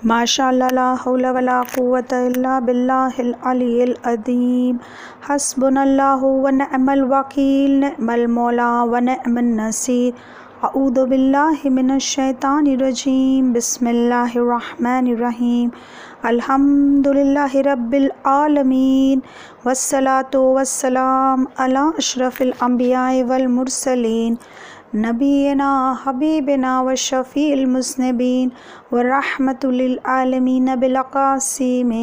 ماشاءاللہ لا حول ولا قوۃ الا باللہ العلی العظیم حسبنا اللہ ونعم الوکیل نعم المولا ونعم النصیر اعوذ باللہ من الشیطان الرجیم بسم اللہ الرحمن الرحیم الحمد للہ رب العالمین والصلاة والسلام علی اشرف الانبیاء والمرسلین نبینا حبیبنا و شفیع المذنبین و رحمت للعالمین بالقاسم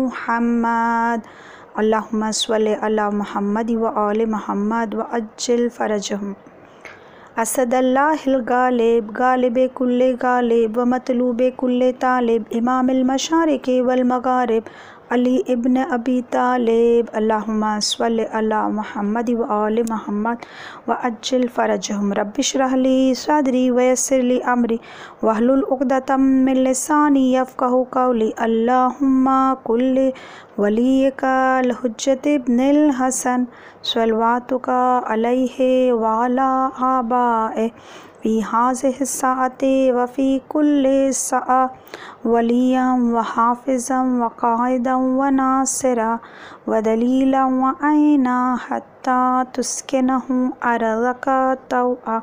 محمد اللہم صلی علی محمد و آل محمد و عجل فرجہم اسد اللہ الغالب غالب کل غالب و مطلوب کل طالب امام المشارق والمغارب علی ابن ابی طالب اللہم صلی علی محمد و آل محمد و عجل فرجہم رب اشرح لی صدری ویسر لی امری واحلل عقدۃ من لسانی یفقہوا قولی اللہم کل ولیک الحجۃ ابن الحسن صلواتک علیہ وعلی آبائہ فی ہذہ الساعۃ وفی کل ساعہ ولیٰ وحافظا وقائدا وناصرا ودلیلا وعینا حتی تسکنہ ارضک طوعا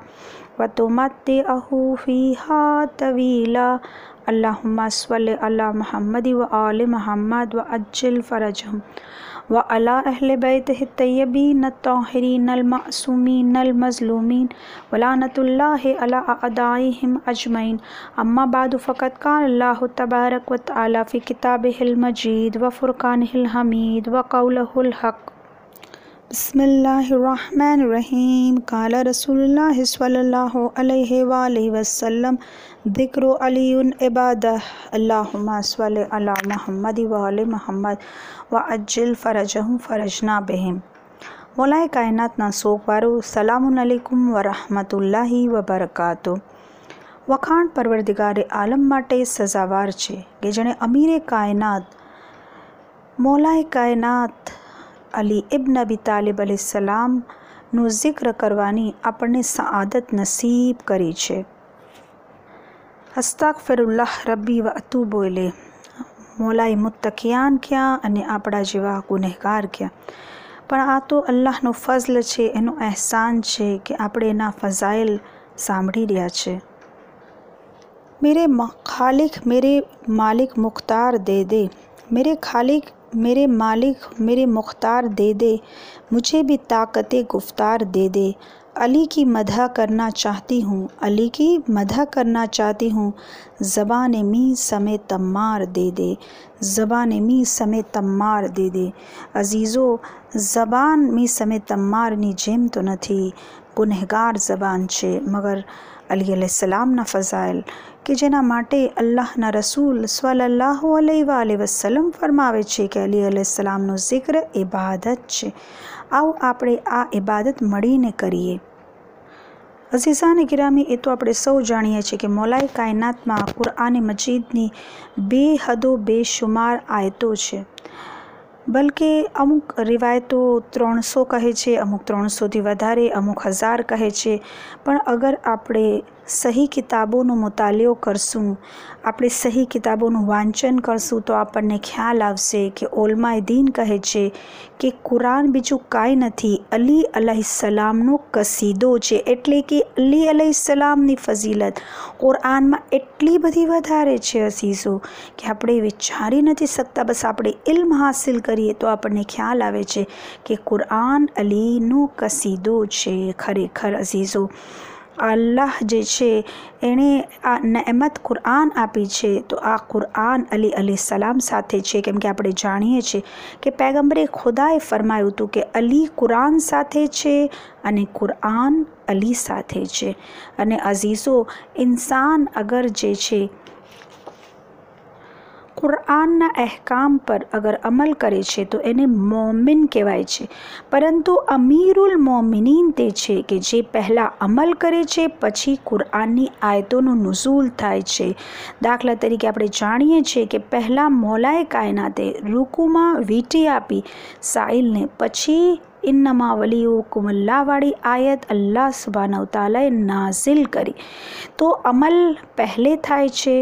وتمتعہ فیہا طویلا اللہم صلی علی محمد و آل محمد وعجل فرجہم وعلی اہل بیتہ الطیبین الطاہرین المعصومین المظلومین ولعنۃ اللہ علی اعدائہم اجمعین اما بعد فقد قال اللہ تبارک و تعالی فی کتابہ المجید و فرقانہ الحمید و قولہ الحق بسم اللہ الرحمن الرحیم قال رسول اللہ صلی اللہ علیہ وآلہ وسلم ذکر علی عبادہ اللہم صلی علی محمد وآل محمد وعجل فرجہم فرجنا بہم مولا کائنات نا سوگوارو سلام علیکم ورحمۃ اللہ وبرکاتہ વખાણ પરવરદિગારે આલમ માટે સજાવાર છે કે જેણે અમીરે કાયનાત મોલાએ કાયનાત અલી ઇબ્ન અબી તાલિબ અલૈહિસ્સલામનું જિક્ર કરવાની આપણને સઆદત નસીબ કરી છે. અસ્તગફિરુલ્લાહ રબ્બી વ અતૂબુ ઇલૈહ મોલાએ મુત્તકિયાન ક્યાં અને આપણા જેવા ગુનેહગાર ક્યાં. પણ આ તો અલ્લાહનો ફઝલ છે, એનો અહેસાન છે કે આપણે એના ફઝાઇલ સાંભળી રહ્યા છે. میرے خالق میرے مالک مختار دے دے میرے خالق میرے مالک میرے مختار دے دے مجھے بھی طاقت گفتار دے دے. علی کی مدح کرنا چاہتی ہوں علی کی مدح کرنا چاہتی ہوں زبان می سمیت تمار دے دے زبان می سمیت تمار دے دے. عزیزو زبان می سمیت تمارنی જેમ તો નથી, ગુનેહગાર જબાન છે. મગર અલી અલૈહિસ્સલામના ફઝાઇલ કે જેના માટે અલ્લાહના રસૂલ સલ્લલ્લાહુ અલૈહિ વસલ્લમ ફરમાવે છે કે અલી અલૈહિસ્સલામનો જિક્ર ઇબાદત છે. આવો આપણે આ ઇબાદત મળીને કરીએ. અઝીઝાન ગિરામી, એ તો આપણે સૌ જાણીએ છીએ કે મોલાએ કાયનાતમાં કુરઆન મજીદની બેહદો બેશુમાર આયતો છે. બલકે અમુક રિવાયતો 300 કહે છે, અમુક 300થી વધારે, અમુક 1000 કહે છે. પણ અગર આપણે સહી કિતાબોનો મુતાલિયો કરશું, આપણે સહી કિતાબોનું વાંચન કરશું તો આપણને ખ્યાલ આવશે કે ઉલમાએ દીન કહે છે કે કુરાન બીજું કાંઈ નથી, અલી અલૈહિસ્સલામનો કસીદો છે. એટલે કે અલી અલૈહિસ્સલામની ફઝીલત કુરાનમાં એટલી બધી વધારે છે અસીઝો કે આપણે વિચારી નથી શકતા. બસ આપણે ઇલ્મ હાસિલ કરીએ તો આપણને ખ્યાલ આવે છે કે કુરાન અલીનો કસીદો છે. ખરેખર અઝીઝો, અલ્લાહ જે છે એણે આ નએમત કુરાન આપી છે તો આ કુરાન અલી અલૈહિસ્સલામ સાથે છે. કેમ કે આપણે જાણીએ છીએ કે પૈગંબરે ખુદાએ ફરમાયું હતું કે અલી કુરાન સાથે છે અને કુરાન અલી સાથે છે. અને અઝીઝો, ઇન્સાન અગર જે છે કુરાનના અહેકામ પર અગર અમલ કરે છે તો એને મોમિન કહેવાય છે. પરંતુ અમીરુલ મોમિનીન તે છે કે જે પહેલાં અમલ કરે છે પછી કુરાનની આયતોનું નુઝૂલ થાય છે. દાખલા તરીકે આપણે જાણીએ છીએ કે પહેલાં મોલાએ કાયનાતે રૂકુમાં વીંટી આપી સાઇલને, પછી ઇન્નમા વલીયુકુમુલ્લાહવાળી આયત અલ્લાહ સુબ્હાનહુ તઆલાએ નાઝિલ કરી. તો અમલ પહેલે થાય છે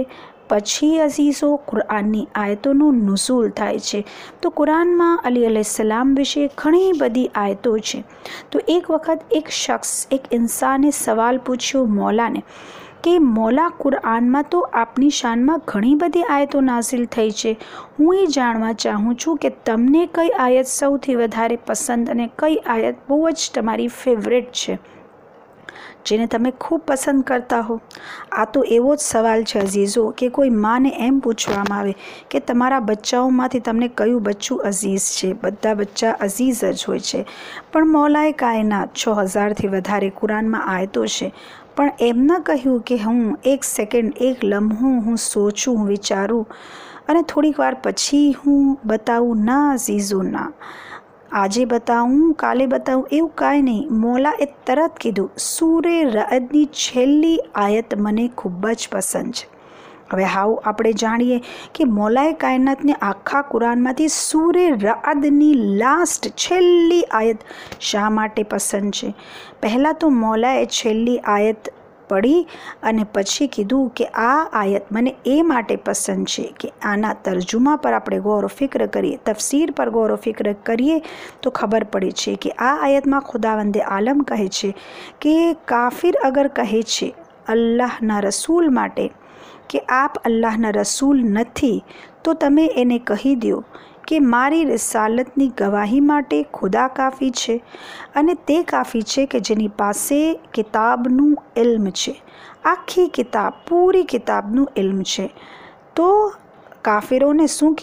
પછી અઝીઝો કુરાનની આયતોનું નુઝૂલ થાય છે. તો કુરાનમાં અલી અલૈહિસ્સલામ વિશે ઘણી બધી આયતો છે. તો એક વખત એક શખ્સ, એક ઇન્સાને સવાલ પૂછ્યો મૌલાને કે મૌલા, કુરાનમાં તો આપની શાનમાં ઘણી બધી આયતો નાઝિલ થઈ છે. હું એ જાણવા ચાહું છું કે તમને કઈ આયત સૌથી વધારે પસંદ અને કઈ આયત બહુ જ તમારી ફેવરેટ છે, જેને તમે ખૂબ પસંદ કરતા હો. આ તો એવો જ સવાલ છે અઝીઝો કે કોઈ માને એમ પૂછવામાં આવે કે તમારા બચ્ચાઓમાંથી તમને કયું બચ્ચું અઝીઝ છે. બધા બચ્ચા અઝીઝ જ હોય છે. પણ મૌલાએ કાયનાત 6000થી વધારે કુરાનમાં આયતો છે, પણ એમ ન કહ્યું કે હું એક સેકન્ડ, એક લમ્હો હું સોચું, હું વિચારું અને થોડીક વાર પછી હું બતાવું. ના અઝીઝો, ના, આજે બતાવું, કાલે બતાવું, એવું કાંઈ નહીં. મૌલાએ તરત કીધું, સૂરે રઅદની છેલ્લી આયત મને ખૂબ જ પસંદ છે. હવે હાવ આપણે જાણીએ કે મૌલાએ કાયનાતને આખા કુરાનમાંથી સૂરે રઅદની લાસ્ટ છેલ્લી આયત શા માટે પસંદ છે. પહેલાં તો મૌલાએ છેલ્લી આયત પઢી અને પછી કીધું કે આ આયત મને એ માટે પસંદ છે કે આના તર્જુમા પર આપણે ગૌર ફિક્ર કરીએ, તફસીર પર ગૌર ફિક્ર કરીએ તો ખબર પડે છે કે આ આયતમાં ખુદાવંદે આલમ કહે છે કે કાફિર અગર કહે છે અલ્લાહના રસૂલ માટે કે આપ અલ્લાહના રસૂલ નથી, તો તમે એને કહી દો કે મારી રિસાલતની ગવાહી માટે ખુદા કાફી છે અને તે કાફી છે કે જેની પાસે કિતાબનું ઇલ્મ છે. આખી કિતાબ, પૂરી કિતાબનું ઇલ્મ છે. તો કાફિરોને શું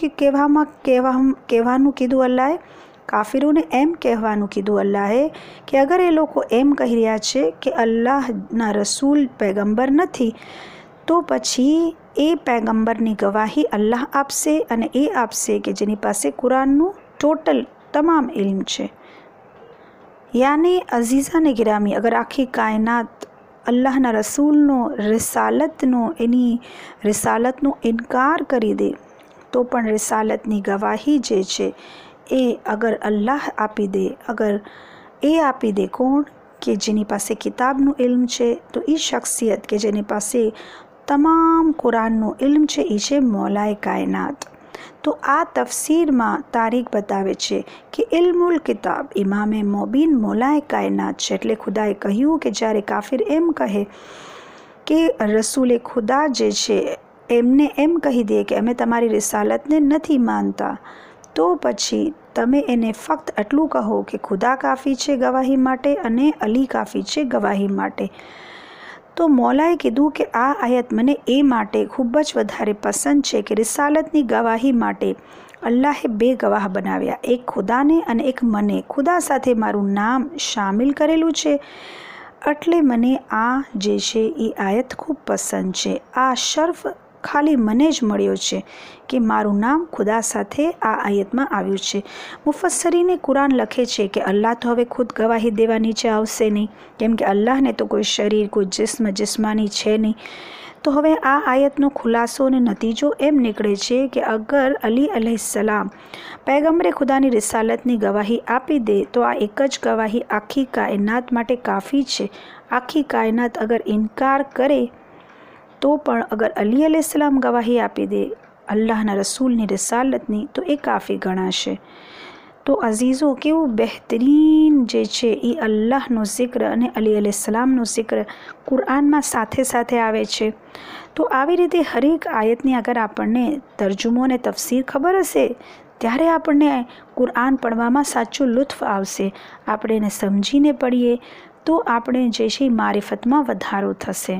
કહેવાનું કીધું અલ્લાહે? કાફિરોને એમ કહેવાનું કીધું અલ્લાહે કે અગર એ લોકો એમ કહી રહ્યા છે કે અલ્લાહના રસૂલ પૈગંબર નથી, તો પછી એ પૈગંબરની ગવાહી અલ્લાહ આપશે અને એ આપશે કે જેની પાસે કુરાનનું ટોટલ તમામ ઇલ્મ છે. યાની અઝીઝાને ગિરામી, અગર આખી કાયનાત અલ્લાહના રસૂલનો એની રિસાલતનો ઇનકાર કરી દે, તો પણ રિસાલતની ગવાહી જે છે એ અગર અલ્લાહ આપી દે, અગર એ આપી દે કોણ? કે જેની પાસે કિતાબનું ઇલ્મ છે. તો એ શખ્સિયત કે જેની પાસે તમામ કુરાનનું ઇલ્મ છે એ છે મૌલાએ કાયનાત. તો આ તફસીરમાં તારીખ બતાવે છે કે ઇલ્મુલ કિતાબ ઇમામે મોબીન મૌલાએ કાયનાત છે. એટલે ખુદાએ કહ્યું કે જ્યારે કાફિર એમ કહે કે રસૂલે ખુદા જે છે એમને એમ કહી દે કે અમે તમારી રિસાલતને નથી માનતા, તો પછી તમે એને ફક્ત આટલું કહો કે ખુદા કાફી છે ગવાહી માટે અને અલી કાફી છે ગવાહી માટે. તો મૌલાએ કીધું કે આ આયત મને એ માટે ખૂબ જ વધારે પસંદ છે કે રિસાલતની ગવાહી માટે અલ્લાહે 2 ગવાહ બનાવ્યા, એક ખુદાને અને એક મને. ખુદા સાથે મારું નામ શામિલ કરેલું છે, એટલે મને આ જે છે એ આયત ખૂબ પસંદ છે. આ શર્ફ ખાલી મને જ મળ્યો છે કે મારું નામ ખુદા સાથે આ આયતમાં આવ્યું છે. મુફસ્સરીને કુરાન લખે છે કે અલ્લાહ તો હવે ખુદ ગવાહી દેવા નીચે આવશે નહીં, કેમ કે અલ્લાહને તો કોઈ શરીર, કોઈ જિસ્માની છે નહીં. તો હવે આ આયતનો ખુલાસો અને નતીજો એમ નીકળે છે કે અગર અલી અલૈહિસ્સલામ પૈગંબરે ખુદાની રિસાલતની ગવાહી આપી દે, તો આ એક જ ગવાહી આખી કાયનાત માટે કાફી છે. આખી કાયનાત અગર ઇનકાર કરે તો પણ અગર અલી અલૈહિસ્સલામ ગવાહી આપી દે અલ્લાહના રસૂલની રિસાલતની, તો એ કાફી ગણાશે. તો અઝીઝો, કેવું બહેતરીન જે છે એ અલ્લાહનો જિક્ર અને અલી અલૈહિસ્સલામનો જિક્ર કુરાનમાં સાથે સાથે આવે છે. તો આવી રીતે હરેક આયતની અગર આપણને તર્જુમો અને તફસીર ખબર હશે, ત્યારે આપણને કુરાન પડવામાં સાચો લુત્ફ આવશે. આપણે એને સમજીને પડીએ તો આપણે જે છે મારિફતમાં વધારો થશે.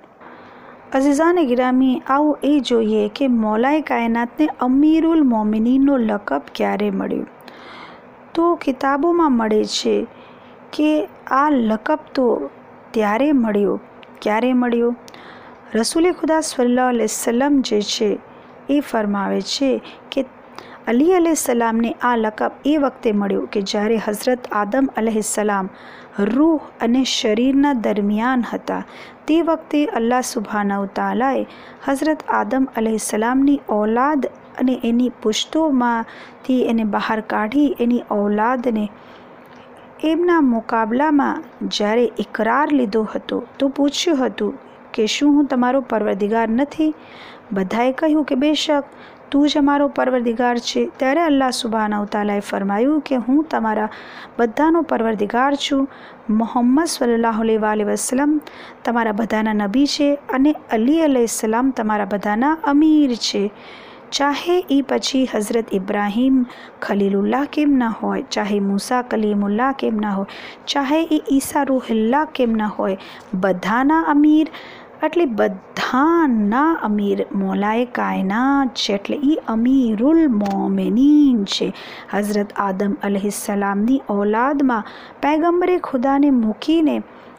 અઝીઝાને ગિરામી, આવો એ જોઈએ કે મૌલાએ કાયનાતને અમીરુલ મોમિનીનનો લકબ ક્યારે મળ્યો. તો કિતાબોમાં મળે છે કે આ લકબ તો ત્યારે મળ્યો. ક્યારે મળ્યો? રસૂલે ખુદા સલ્લલ્લાહુ અલૈહિ વસલ્લમ જે છે એ ફરમાવે છે કે અલી અલૈહિસ્સલામને આ લકબ એ વખતે મળ્યો કે જ્યારે હઝરત આદમ અલૈહિસ્સલામ રૂહ અને શરીરના દરમિયાન હતા. તે વખતે અલ્લાહ સુબ્હાનહુ તઆલાએ હઝરત આદમ અલૈહિસ્સલામની ઔલાદ અને એની પુશ્તોમાંથી એને બહાર કાઢી એની ઔલાદને એમના મુકાબલામાં જ્યારે ઇકરાર લીધો હતો, તો પૂછ્યું હતું કે શું હું તમારો પરવરદિગાર નથી? બધાએ કહ્યું કે બેશક તું જ અમારો પરવરદિગાર છે. ત્યારે અલ્લાહ સુબ્હાનહુ તઆલાએ ફરમાયું કે હું તમારા બધાનો પરવરદિગાર છું. મોહમ્મદ સલ્લલ્લાહુ અલૈહિ વસલ્લમ તમારા બધાના નબી છે અને અલી અલૈહિસ્સલામ તમારા બધાના અમીર છે. ચાહે એ પછી હઝરત ઇબ્રાહીમ ખલીલુલ્લાહ કેમ ના હોય, ચાહે મૂસા કલીમુલ્લાહ કેમ ના હોય, ચાહે એ ઈસા રૂહુલ્લાહ કેમ ના હોય, બધાના અમીર એટલે બધાના અમીર મોલાએ કાયનાત છે. એટલે એ અમીરુલ મોમિનીન છે. હઝરત આદમ અલૈહિસ્સલામની ઔલાદમાં પૈગંબરે ખુદાને મૂકીને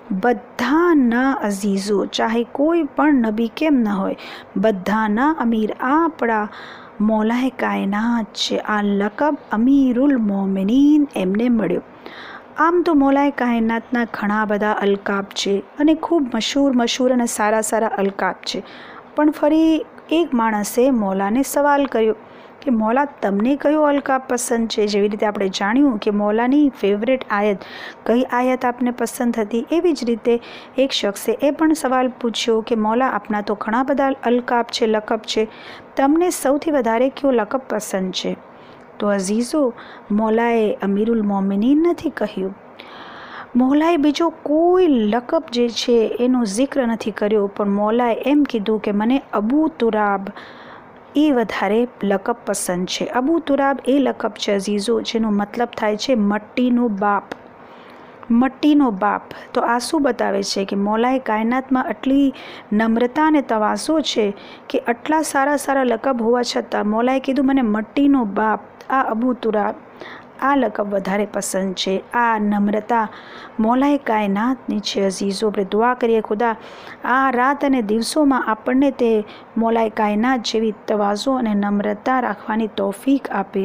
બધાના અઝીઝો, ચાહે કોઈ પણ નબી કેમ ન હોય, બધાના અમીર આપણા મોલાએ કાયનાત છે. આ લકબ અમીરુલ મોમિનીન એમને મળ્યો. આમ તો મોલાએ કાયનાતના ઘણા બધા અલકાબ છે અને ખૂબ મશહૂર અને સારા અલકાબ છે. પણ ફરી એક માણસે મોલાને સવાલ કર્યો કે મોલા તમને કયો અલકાબ પસંદ છે? જેવી રીતે આપણે જાણ્યું કે મોલાની ફેવરેટ આયત કઈ આયત આપને પસંદ હતી, એવી જ રીતે એક શખ્સે એ પણ સવાલ પૂછ્યો કે મોલા આપના તો ઘણા બધા અલકાબ છે, લકબ છે, તમને સૌથી વધારે કયો લકબ પસંદ છે? તો અઝીઝો, મોલાએ અમીરુલ મોમિનીન નથી કહ્યું. મોલાએ બીજો કોઈ લકબ જે છે એનો જિક્ર નથી કર્યો, પણ મોલાએ એમ કીધું કે મને અબુ તુરાબ એ વધારે લકબ પસંદ છે. અબુ તુરાબ એ લકબ છે અઝીઝો જેનો મતલબ થાય છે મટ્ટીનો બાપ. મટ્ટીનો બાપ. તો આ શું બતાવે છે કે મોલાએ કાયનાતમાં આટલી નમ્રતા અને તવાઝો છે કે આટલા સારા લકબ હોવા છતાં મોલાએ કીધું મને મટ્ટીનો બાપ, આ અબુ તુરાબ, આ લકબ વધારે પસંદ છે. આ નમ્રતા મોલાએ કાયનાતની છે અઝીઝો. આપણે દુઆ કરીએ ખુદા આ રાત અને દિવસોમાં આપણને તે મોલાએ કાયનાત જેવી તવાઝો અને નમ્રતા રાખવાની તૌફીક આપે.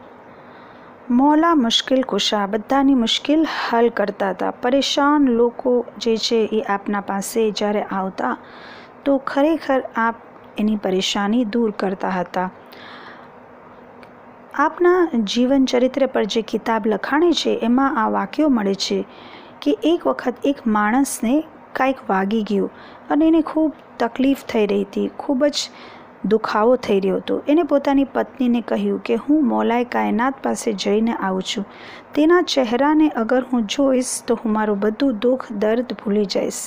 મોલા મુશ્કેલ કુશા, બધાની મુશ્કેલ હલ કરતા હતા. પરેશાન લોકો જે છે એ આપના પાસે જ્યારે આવતા તો ખરેખર આપ એની પરેશાની દૂર કરતા હતા. આપના જીવન ચરિત્ર પર જે કિતાબ લખાણી છે એમાં આ વાક્યો મળે છે કે એક વખત એક માણસને કાંઈક વાગી ગયું અને એને ખૂબ તકલીફ થઈ રહી હતી, ખૂબ જ દુખાવો થઈ રહ્યો હતો. એને પોતાની પત્નીને કહ્યું કે હું મોલાએ કાયનાત પાસે જઈને આવું છું. તેના ચહેરાને અગર હું જોઈશ તો હું મારું બધું દુઃખ દર્દ ભૂલી જઈશ.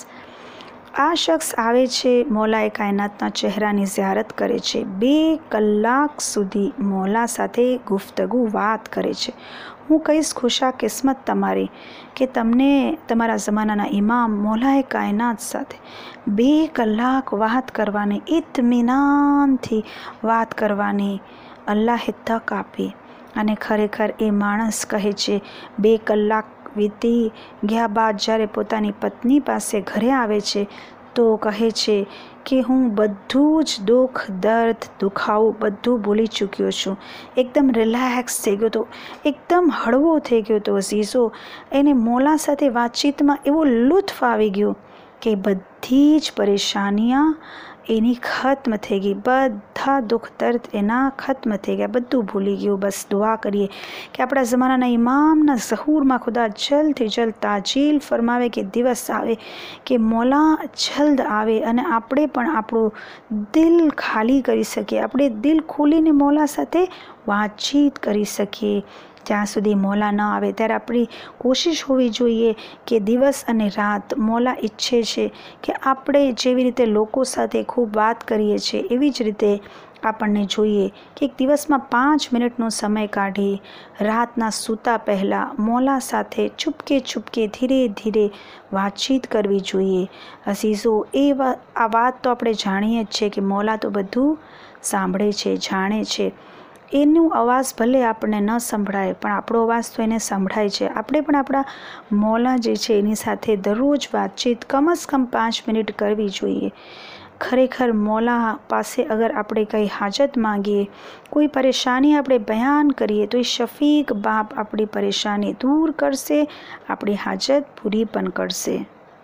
આ શખ્સ આવે છે, મોલાએ કાયનાતના ચહેરાની ઝિયારત કરે છે, 2 કલાક સુધી મોલા સાથે ગુફ્તગુ વાત કરે છે. હું કહીશ ખુશા કિસ્મત તમારી કે તમને તમારા જમાનાના ઇમામ મોલાએ કાયનાત સાથે 2 કલાક વાત કરવાની, ઇત્મીનાનથી વાત કરવાની અલ્લાહે તક આપી. અને ખરેખર એ માણસ કહે છે 2 કલાક વીતી ગયા બાદ જ્યારે પોતાની પત્ની પાસે ઘરે આવે છે તો કહે છે કે હું બધું જ દુઃખ દર્દ દુખાવો બધું ભૂલી ચૂક્યો છું. એકદમ રિલેક્સ થઈ ગયો હતો, એકદમ હળવો થઈ ગયો હતો અઝીઝો. એને મોલા સાથે વાતચીતમાં એવો લુત્ફ આવી ગયો કે બધી જ પરેશાનિયાँ એની ખત્મ થઈ ગઈ, બધા દુઃખ દર્દ એના ખત્મ થઈ ગયા, બધું ભૂલી ગયું. બસ દુઆ કરીએ કે આપણા જમાનાના ઇમામના ઝહૂરમાં ખુદા જલ્દથી જલ્દ તાજીલ ફરમાવે કે દિવસ આવે કે મોલા જલ્દ આવે અને આપણે પણ આપણું દિલ ખાલી કરી શકીએ, આપણે દિલ ખોલીને મોલા સાથે વાતચીત કરી શકીએ. જ્યાં સુધી મોલા ન આવે ત્યારે આપણી કોશિશ હોવી જોઈએ કે દિવસ અને રાત મોલા ઈચ્છે છે કે આપણે જેવી રીતે લોકો સાથે ખૂબ વાત કરીએ છીએ એવી જ રીતે આપણને જોઈએ કે એક દિવસમાં 5 મિનિટનો સમય કાઢી રાતના સૂતા પહેલાં મોલા સાથે ચૂપકે ધીરે ધીરે વાતચીત કરવી જોઈએ. અઝીઝો, આ વાત તો આપણે જાણીએ જ છે કે મોલા તો બધું સાંભળે છે, જાણે છે. એનું અવાજ ભલે આપણને ન સંભળાય પણ આપણો અવાજ તો એને સંભળાય છે. આપણે પણ આપણા મોલા જે છે એની સાથે દરરોજ વાતચીત કમસે કમ 5 મિનિટ કરવી જોઈએ. ખરેખર મોલા પાસે અગર આપણે કંઈ હાજત માંગીએ, કોઈ પરેશાની આપણે બયાન કરીએ તો એ શફીક બાપ આપણી પરેશાની દૂર કરશે, આપણી હાજત પૂરી પણ કરશે.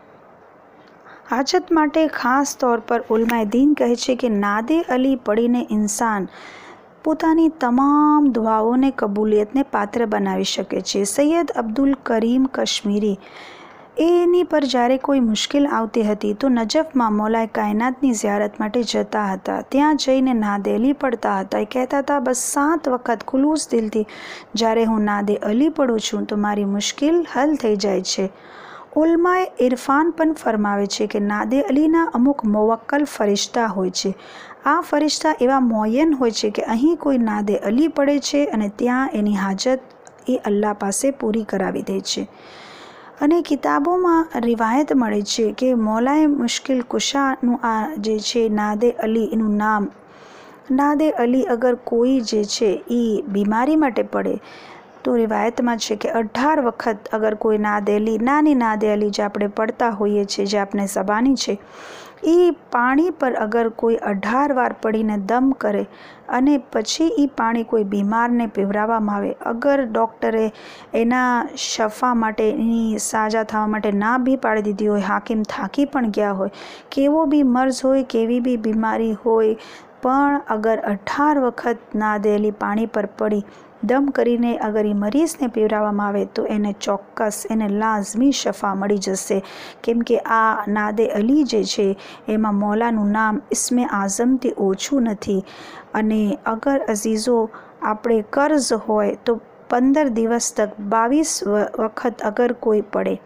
હાજત માટે ખાસ તौर પર ઉલમાએ દીન કહે છે કે નાદે અલી પડીને ઇન્સાન પોતાની તમામ દુઆઓને કબૂલિયતને પાત્ર બનાવી શકે છે. સૈયદ અબ્દુલ કરીમ કશ્મીરી એની પર જ્યારે કોઈ મુશ્કેલ આવતી હતી તો નજફમાં મૌલાએ કાયનાતની ઝિયારત માટે જતા હતા. ત્યાં જઈને નાદે અલી પડતા હતા. એ કહેતા હતા, બસ 7 વખત ખુલૂસ દિલથી જ્યારે હું નાદે અલી પડું છું તો મારી મુશ્કેલ હલ થઈ જાય છે. ઉલમાએ ઇરફાન પણ ફરમાવે છે કે નાદે અલીના અમુક મુવક્કલ ફરિશ્તા હોય છે. આ ફરિશ્તા એવા મોયન હોય છે કે અહીં કોઈ નાદે અલી પડે છે અને ત્યાં એની હાજત એ અલ્લાહ પાસે પૂરી કરાવી દે છે. અને કિતાબોમાં રિવાયત મળે છે કે મૌલાએ મુશ્કેલ કુશાનું આ જે છે નાદે અલી એનું નામ. નાદે અલી અગર કોઈ જે છે એ બીમારી માટે પડે તો રિવાયતમાં છે કે 18 વખત અગર કોઈ નાદે અલી, નાની નાદે અલી જે આપણે પડતા હોઈએ છીએ, જે આપણે સબાની છે, એ પાણી પર અગર કોઈ 18 વાર પડીને દમ કરે અને પછી એ પાણી કોઈ બીમારને પીવડાવવામાં આવે, અગર ડૉક્ટરે એના શફા માટે, એની સાજા થવા માટે ના બી પાડી દીધી હોય, હાકીમ થાકી પણ ગયા હોય, કેવો બી મર્ઝ હોય, કેવી બી બીમારી હોય, પણ અગર 18 વખત નાદે અલી પાણી પર પડી દમ કરીને અગર એ મરીઝને પીવડાવવામાં આવે તો એને ચોક્કસ, એને લાઝમી શફા મળી જશે. કેમ કે આ નાદે અલી જે છે એમાં મૌલાનું નામ ઇસ્મે આઝમથી ઓછું નથી. અને અગર અઝીઝો આપણે કર્ઝ હોય તો 15 દિવસ તક 22 વખત અગર કોઈ પડે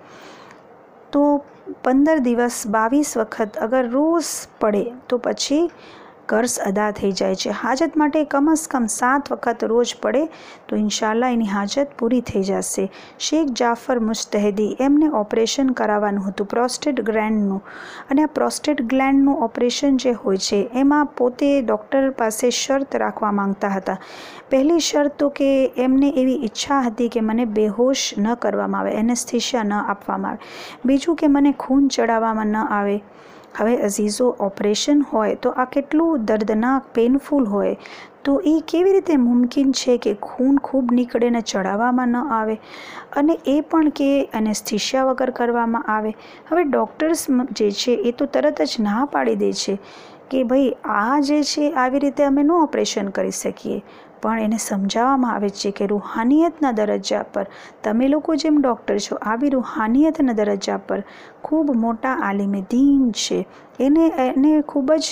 તો 15 દિવસ 22 વખત અગર રોજ પડે તો પછી કર્ઝ અદા થઈ જાય છે. હાજત માટે કમ 7 વખત રોજ પડે તો ઇન્શાલ્લાહ એની હાજત પૂરી થઈ જશે. શેખ જાફર મુજતહિદી, એમને ઓપરેશન કરાવવાનું હતું પ્રોસ્ટેટ ગ્લેન્ડનું. અને આ પ્રોસ્ટેટ ગ્લેન્ડનું ઓપરેશન જે હોય છે એમાં પોતે ડૉક્ટર પાસે શરત રાખવા માંગતા હતા. પહેલી શરત તો કે એમને એવી ઈચ્છા હતી કે મને બેહોશ ન કરવામાં આવે, એનેસ્થેશિયા ન આપવામાં આવે. બીજું કે મને ખૂન ચડાવવામાં ન આવે. હવે અઝીઝો ઓપરેશન હોય તો આ કેટલું દર્દનાક, પેનફુલ હોય, તો એ કેવી રીતે મુમકિન છે કે ખૂન ખૂબ નીકળે ને ચડાવવામાં ન આવે, અને એ પણ કે એનેસ્થેશિયા વગર કરવામાં આવે. હવે ડૉક્ટર્સ જે છે એ તો તરત જ ના પાડી દે છે કે ભાઈ આ જે છે આવી રીતે અમે ન ઓપરેશન કરી શકીએ. પણ એને સમજાવવામાં આવે છે કે રૂહાનિયતના દરજ્જા પર તમે લોકો જેમ ડૉક્ટર છો, આવી રૂહાનિયતના દરજ્જા પર ખૂબ મોટા આલિમે દીન છે, એને ખૂબ જ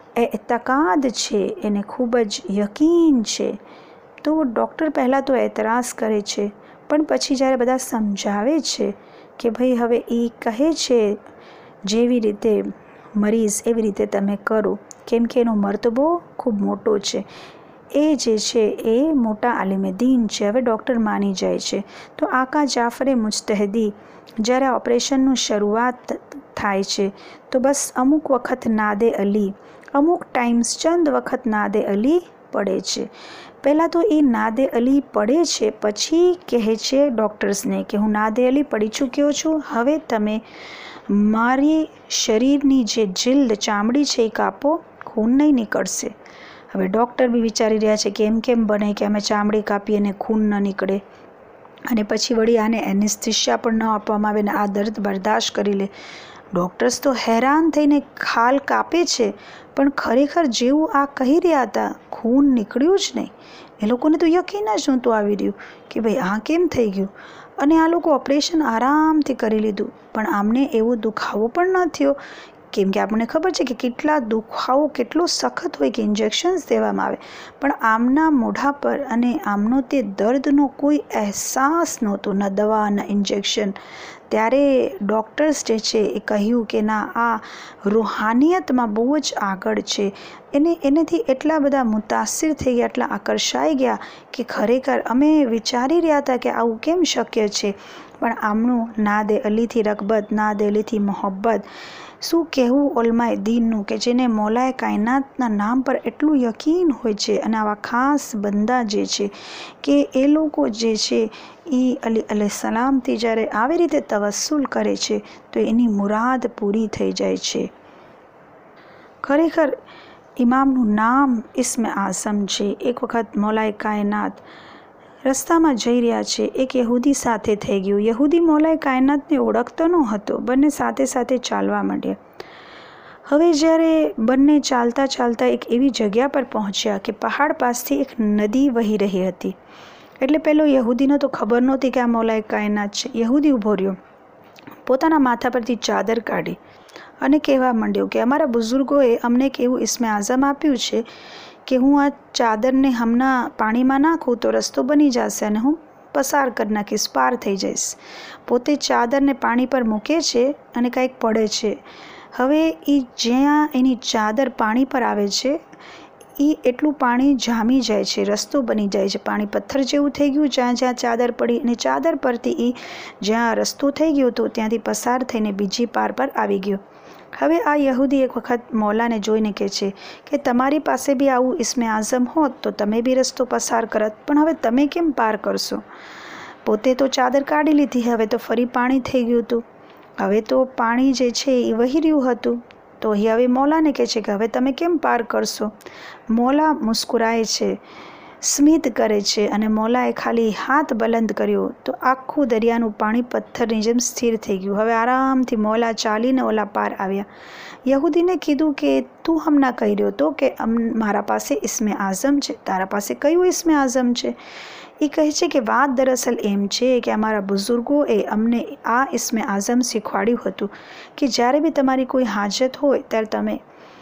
એતકાદ છે, એને ખૂબ જ યકીન છે. તો ડૉક્ટર પહેલાં તો એતરાઝ કરે છે, પણ પછી જ્યારે બધા સમજાવે છે કે ભાઈ હવે એ કહે છે જેવી રીતે મરીઝ એવી રીતે તમે કરો, કેમ કે એનો મર્તબો ખૂબ મોટો છે, એ જે છે એ મોટા આલિમે દીન છે. હવે ડૉક્ટર માની જાય છે. તો આકા જાફરે મુજતહિદી જ્યારે ઓપરેશનનું શરૂઆત થાય છે તો બસ અમુક વખત નાદે અલી, અમુક ટાઈમ્સ ચંદ વખત નાદે અલી પડે છે. પહેલાં તો એ નાદે અલી પડે છે, પછી કહે છે ડૉક્ટર્સને કે હું નાદે અલી પડી ચૂક્યો છું, હવે તમે મારી શરીરની જે જિલ્દ, ચામડી છે એ કાપો, ખૂન નહીં નીકળશે. હવે ડૉક્ટર બી વિચારી રહ્યા છે કે કેમ બને કે અમે ચામડી કાપીએ અને ખૂન ન નીકળે, અને પછી વળી આને એનેસ્થેશિયા પણ ન આપવામાં આવે ને આ દર્દ બરદાશ્ત કરી લે. ડૉક્ટર્સ તો હેરાન થઈને ખાલ કાપે છે, પણ ખરેખર જેવું આ કહી રહ્યા હતા ખૂન નીકળ્યું જ નહીં. એ લોકોને તો યકીન જ નહોતું આવી રહ્યું કે ભાઈ આ કેમ થઈ ગયું. અને આ લોકો ઓપરેશન આરામથી કરી લીધું, પણ આમને એવો દુખાવો પણ ન થયો. કેમ કે આપણને ખબર છે કે કેટલા દુખાવો કેટલો સખત હોય કે ઇન્જેક્શન્સ દેવામાં આવે, પણ આમના મોઢા પર અને આમનો તે દર્દનો કોઈ અહેસાસ નહોતો, ન દવા ન ઇન્જેક્શન. ત્યારે ડૉક્ટર્સ જે છે એ કહ્યું કે ના, આ રૂહાનિયતમાં બહુ જ આગળ છે. એનેથી એટલા બધા મુતાસિર થઈ ગયા, એટલા આકર્ષાઈ ગયા કે ખરેખર અમે વિચારી રહ્યા હતા કે આવું કેમ શક્ય છે. પણ આમનું નાદે અલીથી રગબત, નાદે અલીથી મોહબ્બત, શું કહેવું ઉલમાએ દીનનું કે જેને મૌલાએ કાયનાતના નામ પર એટલું યકીન હોય છે. અને આવા ખાસ બંદા જે છે કે એ લોકો જે છે એ અલી અલૈહિસ્સલામથી જ્યારે આવી રીતે તવસ્સુલ કરે છે તો એની મુરાદ પૂરી થઈ જાય છે. ખરેખર ઇમામનું નામ ઇસ્મે આઝમ છે. એક વખત મૌલાએ કાયનાત રસ્તામાં જઈ રહ્યા છે, એક યહૂદી સાથે થઈ ગયું. યહૂદી મૌલાએ કાયનાતને ઓળખતો ન હતો. બંને સાથે સાથે ચાલવા માંડ્યા. હવે જ્યારે બંને ચાલતા ચાલતા એક એવી જગ્યા પર પહોંચ્યા કે પહાડ પાસથી એક નદી વહી રહી હતી. એટલે પેલો યહૂદીને તો ખબર નહોતી કે આ મૌલાએ કાયનાત છે. યહૂદી ઊભો રહ્યો, પોતાના માથા પરથી ચાદર કાઢી અને કહેવા માંડ્યો કે અમારા બુઝુર્ગોએ અમને એક એવું ઇસ્મે આઝમ આપ્યું છે કે હું આ ચાદરને હમણાં પાણીમાં નાખું તો રસ્તો બની જશે અને હું પસાર કરી નાખીશ, પાર થઈ જઈશ. પોતે ચાદરને પાણી પર મૂકે છે અને કંઈક પડે છે. હવે એ જ્યાં એની ચાદર પાણી પર આવે છે એ એટલું પાણી જામી જાય છે, રસ્તો બની જાય છે, પાણી પથ્થર જેવું થઈ ગયું જ્યાં જ્યાં ચાદર પડી, અને ચાદર પરથી એ જ્યાં રસ્તો થઈ ગયો હતો ત્યાંથી પસાર થઈને બીજી પાર પર આવી ગયો. હવે આ યહૂદી એક વખત મૌલાને જોઈને કહે છે કે તમારી પાસે બી આવું ઇસ્મે આઝમ હોત તો તમે બી રસ્તો પસાર કરત, પણ હવે તમે કેમ પાર કરશો? પોતે તો ચાદર કાઢી લીધી, હવે તો ફરી પાણી થઈ ગયું હતું, હવે તો પાણી જે છે એ વહી રહ્યું હતું. તો હવે મૌલાને કહે છે કે હવે તમે કેમ પાર કરશો? મૌલા મુસ્કુરાય છે, સ્મિત કરે છે, અને મૌલાએ ખાલી હાથ બલંદ કર્યો તો આખું દરિયાનું પાણી પથ્થરની જેમ સ્થિર થઈ ગયું. હવે આરામથી મૌલા ચાલીને ઓલા પાર આવ્યા. યહૂદીને કીધું કે તું હમણાં કહી રહ્યો હતો કે મારા પાસે ઇસ્મે આઝમ છે, તારા પાસે કયું ઇસ્મે આઝમ છે? એ કહે છે કે વાત દરઅસલ એમ છે કે અમારા બુઝુર્ગોએ અમને આ ઇસ્મે આઝમ શીખવાડ્યું હતું કે જ્યારે બી તમારી કોઈ હાજત હોય ત્યારે તમે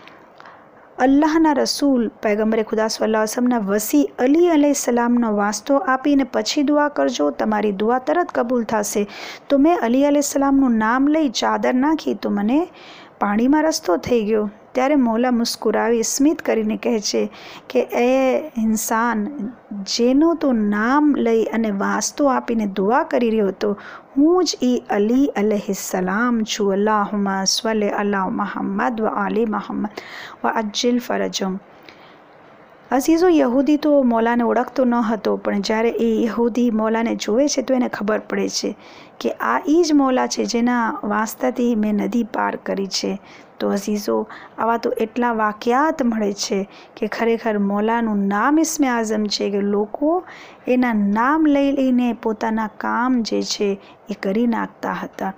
અલ્લાહના રસૂલ પૈગંબરે ખુદા સલ્લલ્લાહુ અલૈહિ વસલ્લમના વસી અલી અલૈહિસ્સલામનો વાસ્તો આપીને પછી દુઆ કરજો, તમારી દુઆ તરત કબૂલ થશે. તો મેં અલી અલૈહિસ્સલામનું નામ લઈ ચાદર નાખી તો મને પાણીમાં રસ્તો થઈ ગયો. ત્યારે મૌલા મુસ્કુરાવી સ્મિત કરીને કહે છે કે એ ઇન્સાન, જેનું તું નામ લઈ અને વાસ્તો આપીને દુઆ કરી રહ્યો હતો, હું જ અલી અલૈહિસ્સલામ છું. અલ્લાહુમ્મા સલ્લી અલા મુહમ્મદ વ આલી મુહમ્મદ વ અજ્જિલ ફરજહુમ. અઝીઝો, યહૂદી તો મૌલાને ઓળખતો ન હતો, પણ જ્યારે એ યહૂદી મૌલાને જોવે છે તો એને ખબર પડે છે કે આ એ જ મૌલા છે જેના વાસ્તાથી મેં નદી પાર કરી છે. તો અઝીઝો, આવા તો એટલા વાકયાત મળે છે કે ખરેખર મૌલાનું નામ ઇસ્મે આઝમ છે કે લોકો એના નામ લઈ લઈને પોતાના કામ જે છે એ કરી નાખતા હતા.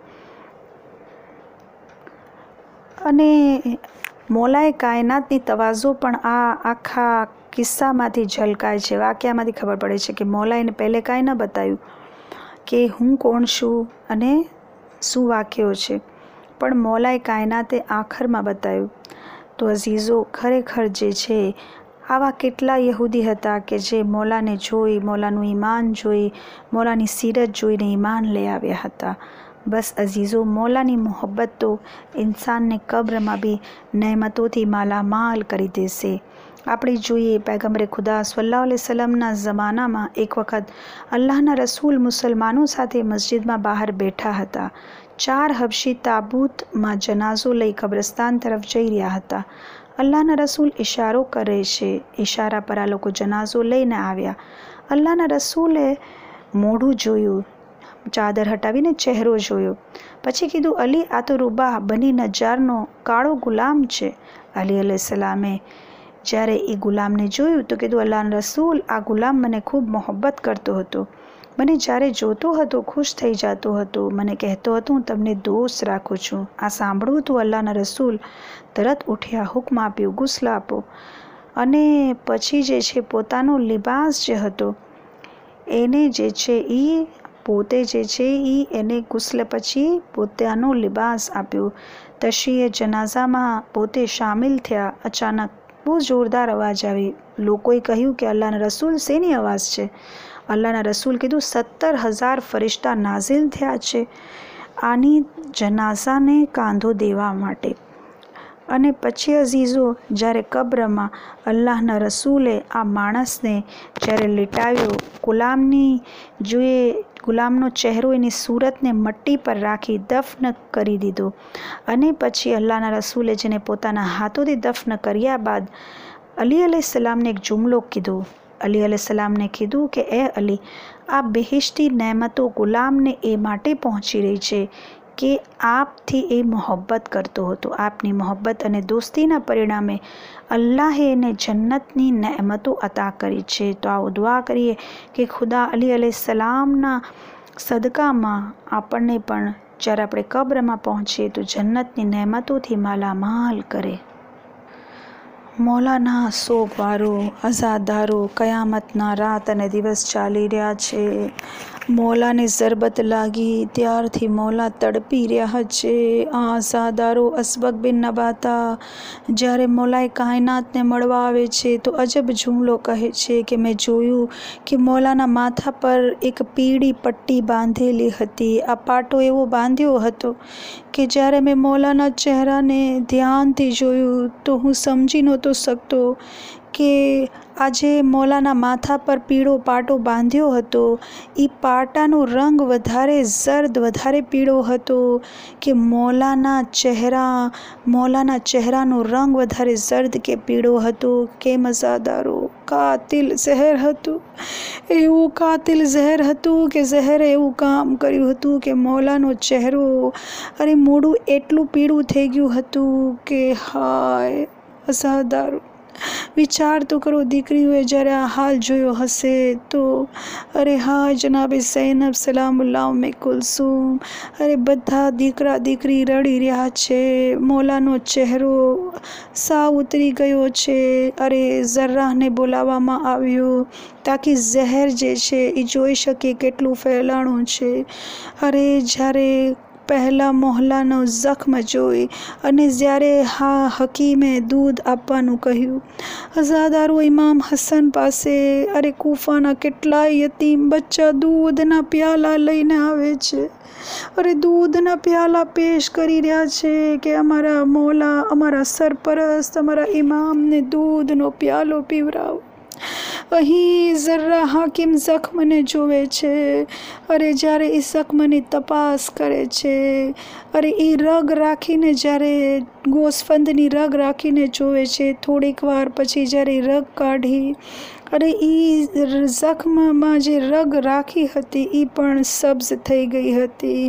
અને મૌલાએ કાયનાતની તવાઝો પણ આ આખા કિસ્સામાંથી ઝલકાય છે, વાક્યામાંથી ખબર પડે છે કે મૌલાએ પહેલે કાંઈ ન બતાવ્યું કે હું કોણ છું અને શું વાક્યો છે, પણ મૌલાએ કાયનાતે આખરમાં બતાવ્યું. તો અઝીઝો, ખરેખર જે છે આવા કેટલા યહૂદી હતા કે જે મૌલાને જોઈ, મૌલાનું ઈમાન જોઈ, મૌલાની સીરત જોઈને ઈમાન લઈ આવ્યા હતા. બસ અઝીઝો, મૌલાની મોહબ્બત તો ઇન્સાનને કબ્રમાં બી નહેમતોથી માલામાલ કરી દેશે. આપણે જોઈએ પૈગંબરે ખુદા સલ્લલ્લાહુ અલૈહિ વસલ્લમના ઝમાનામાં એક વખત અલ્લાહના રસૂલ મુસલમાનો સાથે મસ્જિદમાં બહાર બેઠા હતા. 4 હબશી તાબૂતમાં જનાઝો લઈ કબ્રસ્તાન તરફ જઈ રહ્યા હતા. અલ્લાહના રસૂલ ઇશારો કરે છે, ઇશારા પર આ લોકો જનાઝો લઈને આવ્યા. અલ્લાહના રસૂલે મોઢું જોયું, ચાદર હટાવીને ચહેરો જોયો, પછી કીધું, અલી, આ તો રૂબા બની નજારનો કાળો ગુલામ છે. અલી અલૈહિસ્સલામે જ્યારે એ ગુલામને જોયું તો કીધું, અલ્લાહના રસૂલ, આ ગુલામ મને ખૂબ મોહબ્બત કરતો હતો, મને જ્યારે જોતો હતો ખુશ થઈ જતો હતો, મને કહેતો હતો હું તમને દોસ્ત રાખું છું. આ સાંભળવું તો અલ્લાહના રસૂલ તરત ઉઠ્યા, હુક્મ આપ્યું, ગુસ્લ આપો. અને પછી જે છે પોતાનો લિબાસ જે હતો એને જે છે એ પોતે જે છે એને ગુસ્લ પછી પોતાનો લિબાસ આપ્યો. તશરીએ જનાઝામાં પોતે શામિલ થયા. અચાનક બહુ જોરદાર અવાજ આવી. લોકોએ કહ્યું કે અલ્લાહના રસૂલ, શેની અવાજ છે? અલ્લાહના રસૂલ કીધું, 17,000 ફરિશ્તા નાઝિલ થયા છે આની જનાઝાને કાંધો દેવા માટે. અને પછી અઝીઝો, જ્યારે કબ્રમાં અલ્લાહના રસૂલે આ માણસને જ્યારે લીટાવ્યો, ગુલામનો ચહેરો એની સૂરતને મટ્ટી પર રાખી દફન કરી દીધો. અને પછી અલ્લાહના રસૂલે જેને પોતાના હાથોથી દફન કર્યા બાદ અલી અલૈહિસ્સલામને એક જુમલો કીધો. અલી અલૈહિસ્સલામને કીધું કે એ અલી, આ બહેશ્તી નહેમતો ગુલામને એ માટે પહોંચી રહી છે કે આપથી એ મોહબ્બત કરતો હતો. આપની મોહબ્બત અને દોસ્તીના પરિણામે અલ્લાહે એને જન્નતની નહેમતો અતા કરી છે. તો આવો દુઆ કરીએ કે ખુદા અલી અલૈહિસ્સલામના સદકામાં આપણને પણ જ્યારે આપણે કબ્રમાં પહોંચીએ તો જન્નતની નહેમતોથી માલામાલ કરે. મૌલાના સોગવારો, અઝાદારો કયામતના રાત અને દિવસ ચાલી રહ્યા છે. મૌલાને ઝરબત લાગી ત્યારથી મૌલા તડપી રહ્યા છે. આ ઝાદારો અસબક બિન નબાતા જ્યારે મૌલાએ કાયનાતને મળવા આવે છે તો અજબ જુમલો કહે છે કે મેં જોયું કે મૌલાના માથા પર એક પીળી પટ્ટી બાંધેલી હતી. આ પાટો એવો બાંધ્યો હતો કે જ્યારે મેં મૌલાના ચહેરાને ધ્યાનથી જોયું તો હું સમજી નહોતો શકતો કે આજે મૌલાના માથા પર પીળો પાટો બાંધ્યો હતો એ પાટાનો રંગ વધારે ઝર્દ વધારે પીળો હતો કે મૌલાના ચહેરાનો રંગ વધારે ઝર્દ કે પીળો હતો. કે મઝાદારો કાતિલ ઝહેર હતું, એવું કાતિલ ઝહેર હતું કે ઝહેરે એવું કામ કર્યું હતું કે મૌલાનો ચહેરો મોઢું એટલું પીળું થઈ ગયું હતું કે હાય મઝાદારો વિચાર તો કરો, દીકરીઓએ જ્યારે આ હાલ જોયો હશે તો હા જનાબે ઝૈનબ સલામુલ્લાહ ઉમ્મે કુલસુમ બધા દીકરા દીકરી રડી રહ્યા છે. મૌલાનો ચહેરો સાવ ઉતરી ગયો છે. ઝર્રાહને બોલાવવામાં આવ્યો તાકી ઝહેર જે છે એ જોઈ શકે કેટલું ફેલાણું છે. જ્યારે પહેલા મોહલ્લાનો જખ્મ જોઈ અને જ્યારે હકીમે દૂધ આપવાનું કહ્યું, અઝાદારો ઇમામ હસન પાસે કૂફાના કેટલાય યતીમ બચ્ચા દૂધના પ્યાલા લઈને આવે છે. દૂધના પ્યાલા પેશ કરી રહ્યા છે કે અમારા મૌલા, અમારા સરપરસ્ત, અમારા ઇમામને દૂધનો પ્યાલો પીવરાવો. અહીં ઝર્રા હાકિમ જખ્મને જોવે છે. જ્યારે એ જખ્મની તપાસ કરે છે, એ રગ રાખીને જ્યારે ગોસફંદની રગ રાખીને જોવે છે, થોડીક વાર પછી જ્યારે રગ કાઢી એ જખ્મમાં જે રગ રાખી હતી એ પણ સબ્ઝ થઈ ગઈ હતી.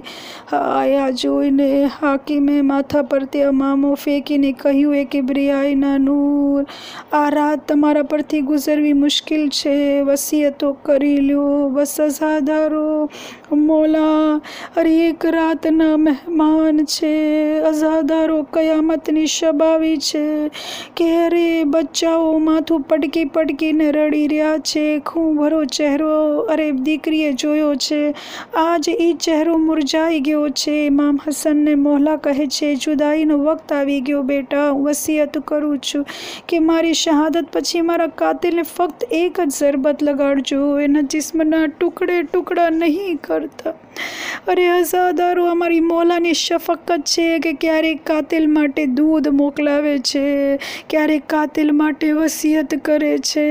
આ જોઈને હાકીમે માથા પરથી અમામો ફેંકીને કહ્યું, એ કિબ્રિયાઈના નૂર, આ રાત તમારા પરથી ગુજરવી મુશ્કેલ છે, વસિયતો કરી લ્યો. બસ અઝાદારો મૌલા એક રાતના મહેમાન છે. અઝાદારો કયામતની શબ આવી છે કે બચ્ચાઓ માથું પટકી પટકીને રડી રહ્યા છે. ખૂન ભરો ચહેરો દીકરીએ જોયો છે. આજ એ ચહેરો મુરઝાઈ ગયો છે. ઇમામ હસનને મૌલા કહે છે, જુદાઈનો વખત આવી ગયો બેટા, હું વસિયત કરું છું કે મારી શહાદત પછી મારા કાતિલને ફક્ત એક જ ઝરબત લગાડજો, એના જિસ્મના ટુકડે ટુકડા નહીં કરતા. અઝાદારો અમારી મૌલાની શફકત છે કે ક્યારેક કાતિલ માટે દૂધ મોકલાવે છે, ક્યારેક કાતિલ માટે વસિયત કરે છે.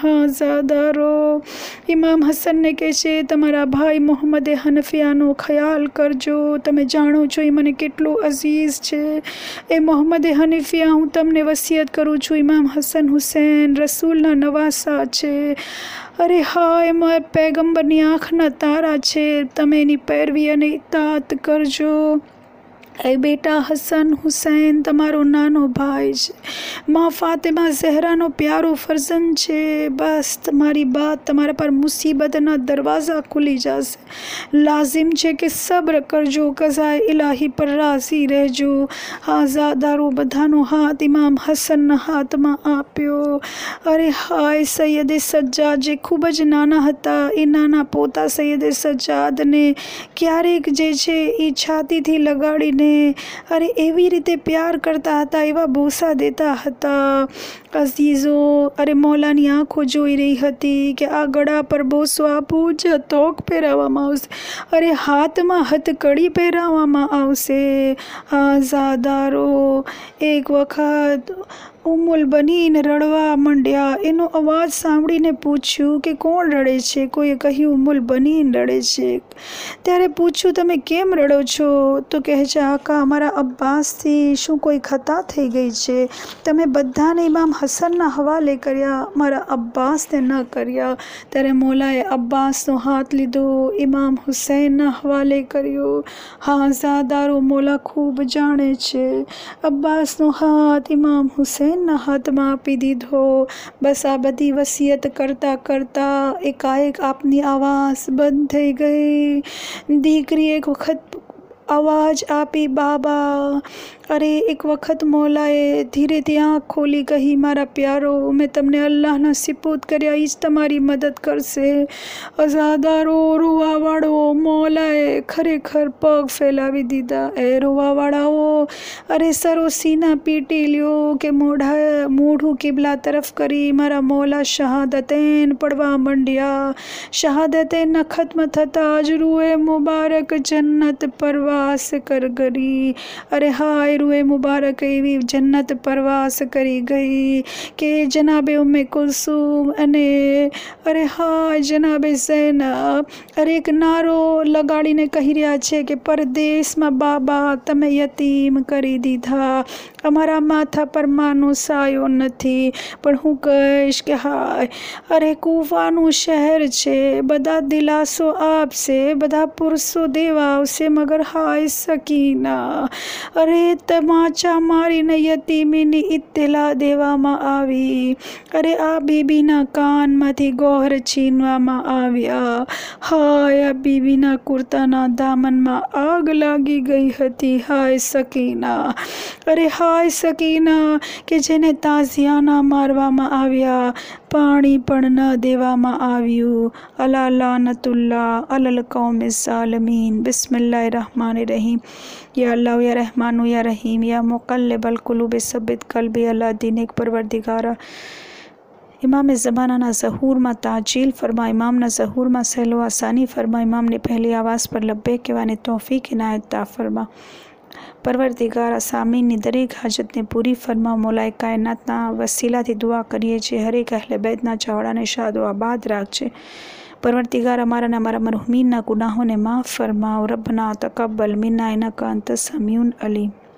ઝાદારો ઇમામ હસનને કહે છે, તમારા ભાઈ મોહમ્મદ હનફિયાનો ખ્યાલ કરજો. તમે જાણો છો એ મને કેટલો અઝીઝ છે. મોહમ્મદ હનફિયા, હું તમને વસિયત કરું છું. ઇમામ હસન હુસૈન રસૂલના નવાસા છે. હાય પૈગંબરની આંખના તારા છે. તમે એની પેરવી અને ઇતાત કરજો. બેટા હસન હુસૈન તમારો નાનો ભાઈ છે. માં ફાતિમા ઝહરાનો પ્યારો ફરઝંદ છે. બસ તમારી બાત તમારા પર મુસીબતના દરવાજા ખુલી જશે. લાઝિમ છે કે સબ્ર કરજો, કઝાએ ઇલાહી પર રાજી રહેજો. ઝાદારો બધાનો હાથ ઇમામ હસનના હાથમાં આપ્યો. હાય સૈયદ સજ્જાદ જે ખૂબ જ નાના હતા, એ નાના પોતા સૈયદ સજ્જાદને ક્યારેક જે છે એ છાતીથી લગાડીને એવી રીતે પ્યાર કરતા હતા, એવા બોસા દેતા હતા. અઝીઝો મૌલાની આંખો જોઈ રહી હતી કે આ ગળા પર બોસો આપું જ તોક પહેરાવવામાં આવશે, હાથમાં હથકડી પહેરાવવામાં આવશે. ઝાદારો એક વખત ઉમ્મુલ બનીન રડવા માંડ્યા. એનો અવાજ સાંભળીને પૂછ્યું કે કોણ રડે છે? કોઈએ કહ્યું ઉમ્મુલ બનીન રડે છે. ત્યારે પૂછ્યું તમે કેમ રડો છો? તો કહે છે આકા અમારા અબ્બાસથી શું કોઈ ખતા થઈ ગઈ છે? તમે બધાને ઇમામ હસનના હવાલે કર્યા, મારા અબ્બાસને ન કર્યા. ત્યારે મૌલાએ અબ્બાસનો હાથ લીધો, ઇમામ હુસૈનના હવાલે કર્યો. ઝાદારો મૌલા ખૂબ જાણે છે. અબ્બાસનો હાથ ઇમામ હુસૈન ના હાથમાં આપી દીધો. બસ આ બધી વસિયત કરતા કરતા એકાએક આપની આવાજ બંધ થઈ ગઈ. દીકરી એક વખત અવાજ આપી બાબા. અરે એક વખત મોલાએ ધીરેથી આંખ ખોલી કહી, મારા પ્યારો, મેં તમને અલ્લાહના સિપોત કર્યા, એ જ તમારી મદદ કરશે. અઝાદારો રોવાવાળો, મોલાએ ખરેખર પગ ફેલાવી દીધા. એ રોવાવાળાઓ, અરે સરોસીના પીટી લ્યો કે મોઢું કિબલા તરફ કરી મારા મોલા શહાદતૈન પડવા માંડ્યા. શહાદતૈનના ખત્મ થતા જ રૂએ મુબારક જન્નત પરવાસ કર ગઈ. અરે હાય, રૂએ મુબારક એવી જન્નત પરવાસ કરી ગઈ કે જનાબે ઉમ્મે કુલસુમ અને અરે હાય જનાબે ઝૈનબ અરે એક નારો લગાડીને કહી રહ્યા છે કે પરદેશમાં બાબા તમે યતીમ કરી દીધા, અમારા માથા પર માનો સાયો નથી. પણ હું કહીશ કે હાય, અરે કૂફાનું શહેર છે, બધા દિલાસો આપશે, બધા પુરુષો દેવા આવશે, મગર હાય સકીના, અરે તમાચા મારીને યતીમીની ઇત્તલા દેવામાં આવી. અરે આ બીબીના કાનમાંથી ગોહર છીનવામાં આવ્યા. હાય, આ બીબીના કુર્તાના દામનમાં આગ લાગી ગઈ હતી. હાય સકીના, અરે હાય સકીના કે જેને તાઝિયાના મારવામાં આવ્યા, પાણી પણ ન દેવામાં આવ્યું. અલા લાનતુલ્લાહ અલલ કૌમિઝ ઝાલિમીન. બિસ્મિલ્લાહિર रहमानिर रहीम. या अल्लाह या रहमानु या रहीम या मुक़ल्लिबल क़ुलूब सब्बित क़ल्बी अला दीनिक. परवरदिगारा, इमाम ज़मानाना ज़हूરમાં તાજીલ ફરમા, ઇમામના ઝહૂરમાં સહેલો આસાની ફરમા, ઇમામની પહેલી આવાज़ પર લબ્બૈક કહેવાની તૌફીક ઇનાયત તા ફરમા. પરવરદિગાર સામીનની દરેક હાજતને પૂરી ફરમા. મોલાએ કાયનાતના વસીલાથી દુઆ કરીએ છીએ, હરેક અહલે બેતના ચાવડાને શાદો આબાદ રાખજે. પરવરદિગાર અમારા અને અમારા મરહૂમીનના ગુનાહોને માफ़ ફરમાઓ. રબ્બના તકબ્બલ મિન્ના ઇન્નકા અંતસ સમીઉન અલીમ.